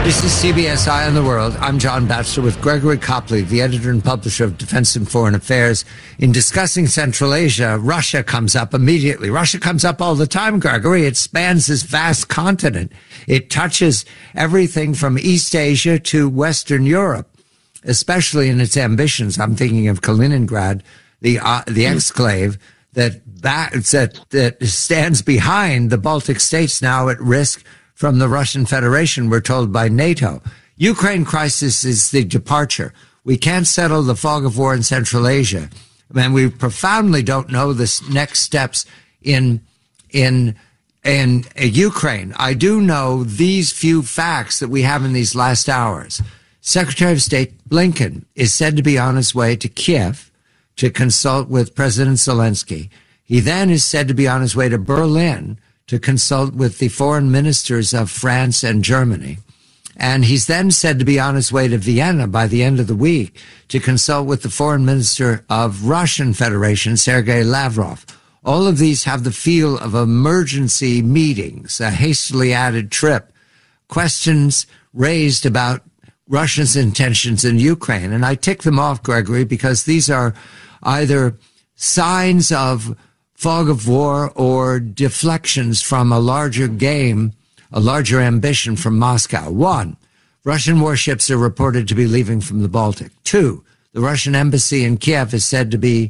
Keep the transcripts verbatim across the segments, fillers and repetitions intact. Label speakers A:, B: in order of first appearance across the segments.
A: This is C B S Eye on the World. I'm John Batchelor with Gregory Copley, the editor and publisher of Defense and Foreign Affairs. In discussing Central Asia, Russia comes up immediately. Russia comes up all the time, Gregory. It spans this vast continent. It touches everything from East Asia to Western Europe, especially in its ambitions. I'm thinking of Kaliningrad, the uh, the exclave that, that that that stands behind the Baltic states, now at risk from the Russian Federation, we're told by NATO. Ukraine crisis is the departure. We can't settle the fog of war in Central Asia. And we profoundly don't know the next steps in, in, in uh, Ukraine. I do know these few facts that we have in these last hours. Secretary of State Blinken is said to be on his way to Kiev to consult with President Zelensky. He then is said to be on his way to Berlin to consult with the foreign ministers of France and Germany. And he's then said to be on his way to Vienna by the end of the week to consult with the foreign minister of Russian Federation, Sergei Lavrov. All of these have the feel of emergency meetings, a hastily added trip, questions raised about Russia's intentions in Ukraine. And I tick them off, Gregory, because these are either signs of fog of war or deflections from a larger game, a larger ambition from Moscow. One, Russian warships are reported to be leaving from the Baltic. Two, the Russian embassy in Kiev is said to be,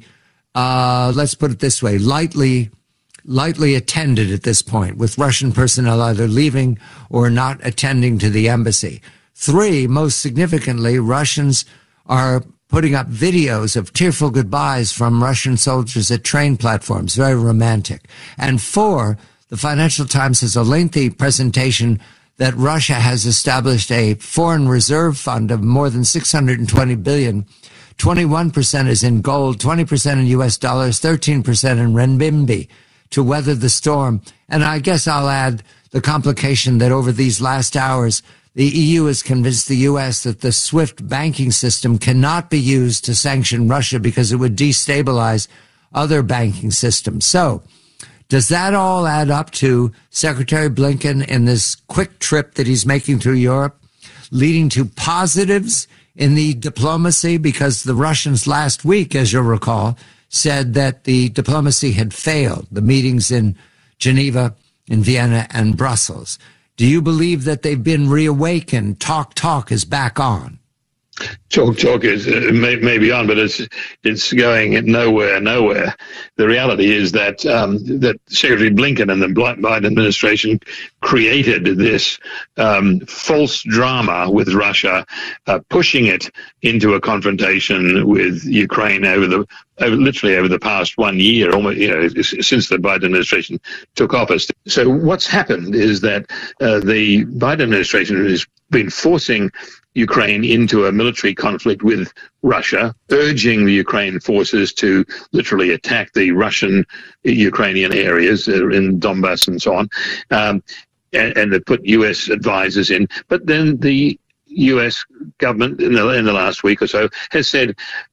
A: uh, let's put it this way, lightly, lightly attended at this point, with Russian personnel either leaving or not attending to the embassy. Three, most significantly, Russians are putting up videos of tearful goodbyes from Russian soldiers at train platforms. Very romantic. And four, the Financial Times has a lengthy presentation that Russia has established a foreign reserve fund of more than six hundred twenty billion dollars. twenty-one percent is in gold, twenty percent in U S dollars, thirteen percent in renminbi to weather the storm. And I guess I'll add the complication that over these last hours, the E U has convinced the U S that the SWIFT banking system cannot be used to sanction Russia because it would destabilize other banking systems. So, does that all add up to Secretary Blinken in this quick trip that he's making through Europe, leading to positives in the diplomacy? Because the Russians last week, as you'll recall, said that the diplomacy had failed, the meetings in Geneva, in Vienna, and Brussels. Do you believe that they've been reawakened? Talk, talk is back on.
B: Talk, talk is uh, may, may be on, but it's it's going nowhere, nowhere. The reality is that um, that Secretary Blinken and the Biden administration created this um, false drama with Russia, uh, pushing it into a confrontation with Ukraine over the over, literally over the past one year, almost you know since the Biden administration took office. So what's happened is that uh, the Biden administration has been forcing Ukraine into a military conflict with Russia, urging the Ukraine forces to literally attack the Russian Ukrainian areas in Donbass and so on, um, and, and to put U S advisors in. But then the U S government in the, in the last week or so has said,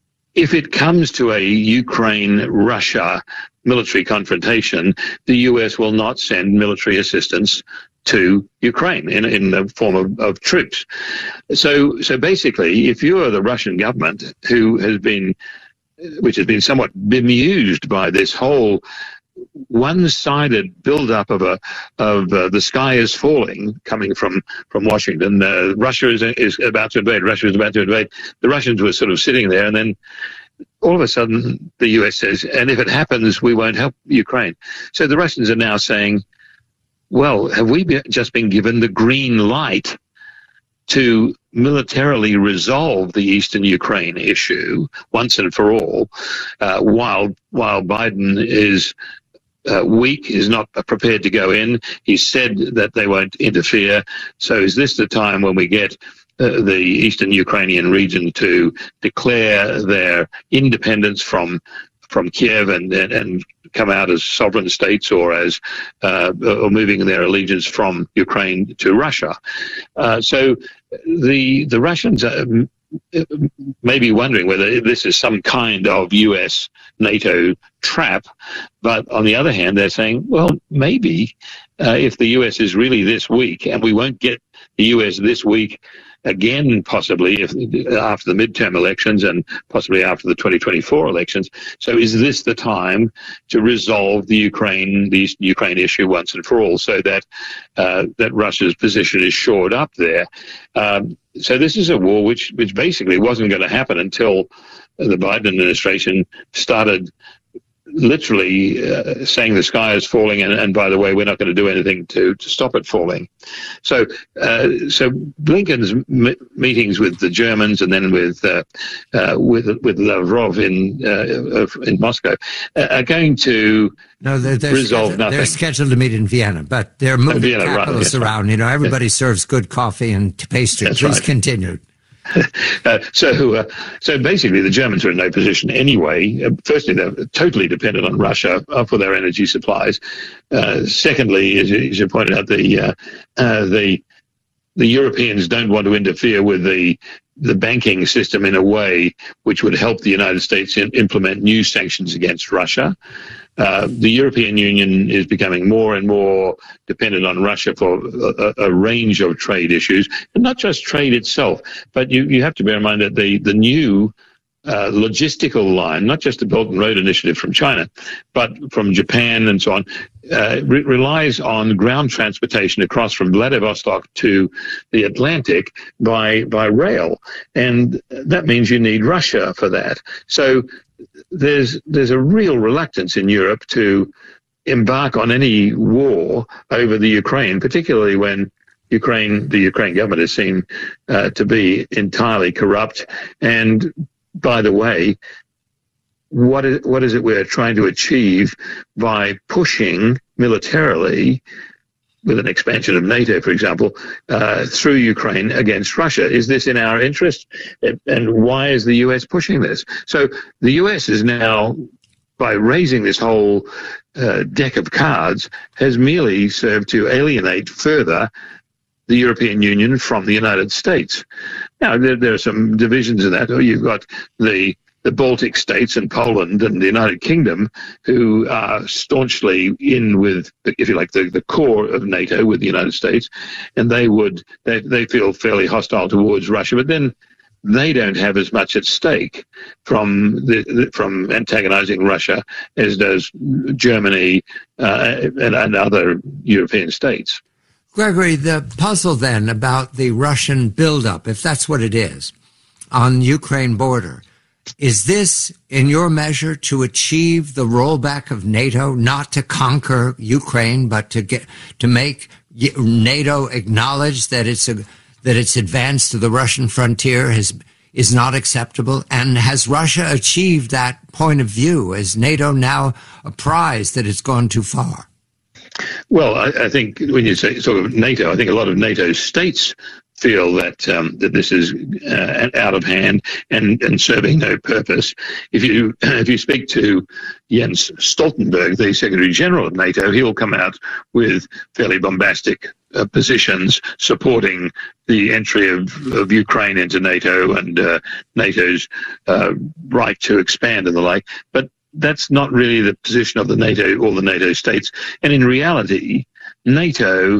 B: if it comes to a Ukraine-Russia military confrontation, the U S will not send military assistance to Ukraine in, in the form of, of troops. So, so basically, if you are the Russian government who has been, which has been somewhat bemused by this whole one-sided build-up of a of uh, the sky is falling coming from from Washington. Uh, Russia is is about to invade. Russia is about to invade. The Russians were sort of sitting there, and then all of a sudden the U S says, "And if it happens, we won't help Ukraine." So the Russians are now saying, well, have we be, just been given the green light to militarily resolve the eastern Ukraine issue once and for all, uh, while while Biden is uh, weak, is not prepared to go in? He said that they won't interfere. So is this the time when we get uh, the eastern Ukrainian region to declare their independence from from Kiev and, and, and come out as sovereign states, or as uh, or moving their allegiance from Ukraine to Russia? Uh, so the the Russians are may be wondering whether this is some kind of U S NATO trap, but on the other hand, they're saying, well, maybe uh, if the U S is really this weak and we won't get the U S this week, again, possibly if, after the midterm elections and possibly after the twenty twenty-four elections. So is this the time to resolve the Ukraine, the Ukraine issue once and for all, so that uh, that Russia's position is shored up there? Um, so this is a war which, which basically wasn't going to happen until the Biden administration started literally uh, saying the sky is falling, and, and by the way, we're not going to do anything to, to stop it falling. So, uh, so Blinken's m- meetings with the Germans and then with uh, uh, with with Lavrov in uh, in Moscow uh, are going to
A: no, they're, they're
B: resolve
A: scheduled,
B: nothing.
A: They're scheduled to meet in Vienna, but they're moving
B: Vienna,
A: capitalists
B: right, yes,
A: around. You know, everybody yes. serves good coffee and pastry.
B: That's
A: Please
B: right.
A: continue.
B: uh, so, uh, so basically, the Germans are in no position anyway. Uh, firstly, they're totally dependent on Russia uh, for their energy supplies. Uh, secondly, as you, as you pointed out, the uh, uh, the the Europeans don't want to interfere with the the banking system in a way which would help the United States in, implement new sanctions against Russia. Uh, the European Union is becoming more and more dependent on Russia for a, a range of trade issues, and not just trade itself, but you, you have to bear in mind that the, the new uh, logistical line, not just the Belt and Road Initiative from China, but from Japan and so on, uh, re- relies on ground transportation across from Vladivostok to the Atlantic by, by rail. And that means you need Russia for that. So There's there's a real reluctance in Europe to embark on any war over the Ukraine, particularly when Ukraine, the Ukraine government is seen uh, to be entirely corrupt. And by the way, what is what is it we're trying to achieve by pushing militarily, with an expansion of NATO, for example, uh, through Ukraine against Russia? Is this in our interest? And why is the U S pushing this? So the U S is now, by raising this whole uh, deck of cards, has merely served to alienate further the European Union from the United States. Now, there, there are some divisions in that. You've got the the Baltic states and Poland and the United Kingdom, who are staunchly in with, if you like, the, the core of NATO with the United States, and they would they, they feel fairly hostile towards Russia, but then they don't have as much at stake from the, the from antagonizing Russia as does Germany uh, and, and other European states.
A: Gregory, the puzzle then about the Russian buildup, if that's what it is, on the Ukraine border, is this, in your measure, to achieve the rollback of NATO, not to conquer Ukraine, but to get to make NATO acknowledge that it's a that its advance to the Russian frontier has is not acceptable? And has Russia achieved that point of view? Is NATO now apprised that it's gone too far?
B: Well, I, I think when you say sort of NATO, I think a lot of NATO states feel that um, that this is uh, out of hand and, and serving no purpose. If you if you speak to Jens Stoltenberg, the Secretary General of NATO, he'll come out with fairly bombastic uh, positions supporting the entry of, of Ukraine into NATO and uh, NATO's uh, right to expand and the like. But that's not really the position of the NATO or the NATO states. And in reality, NATO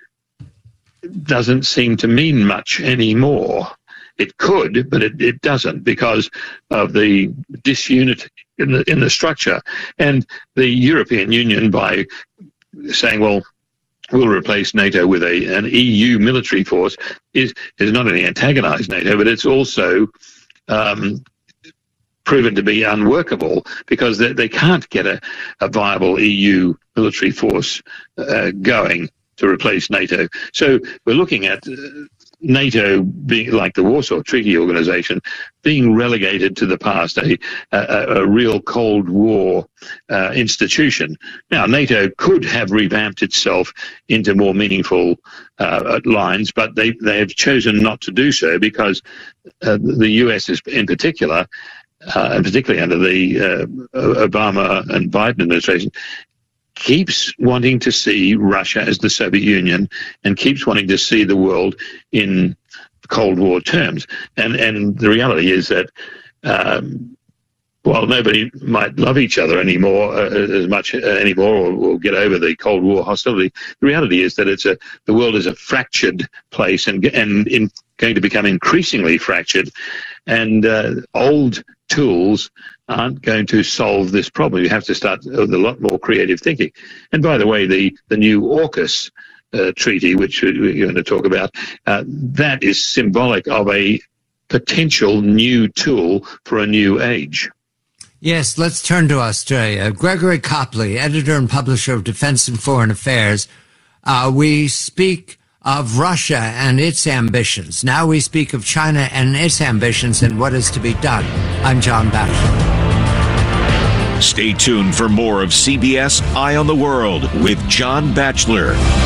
B: doesn't seem to mean much anymore. It could, but it, it doesn't, because of the disunity in the in the structure. And the European Union, by saying, well, we'll replace NATO with a an E U military force, is is not only antagonized NATO, but it's also um, proven to be unworkable, because they, they can't get a, a viable E U military force uh, going to replace NATO. So we're looking at uh, NATO being like the Warsaw Treaty Organization, being relegated to the past, a, a, a real Cold War uh, institution. Now, NATO could have revamped itself into more meaningful uh, lines, but they, they have chosen not to do so, because uh, the U S is, in particular, uh, and particularly under the uh, Obama and Biden administration, keeps wanting to see Russia as the Soviet Union and keeps wanting to see the world in Cold War terms. And and the reality is that um, while nobody might love each other anymore uh, as much uh, anymore, or, or get over the Cold War hostility, the reality is that it's a the world is a fractured place, and and in, going to become increasingly fractured, and uh, old tools aren't going to solve this problem. You have to start with a lot more creative thinking. And by the way, the the new AUKUS uh, treaty, which we're going to talk about, uh, that is symbolic of a potential new tool for a new age.
A: Yes, let's turn to Australia. Gregory Copley, editor and publisher of Defense and Foreign Affairs. Uh, we speak of Russia and its ambitions. Now we speak of China and its ambitions and what is to be done. I'm John Batchelor.
C: Stay tuned for more of C B S Eye on the World with John Batchelor.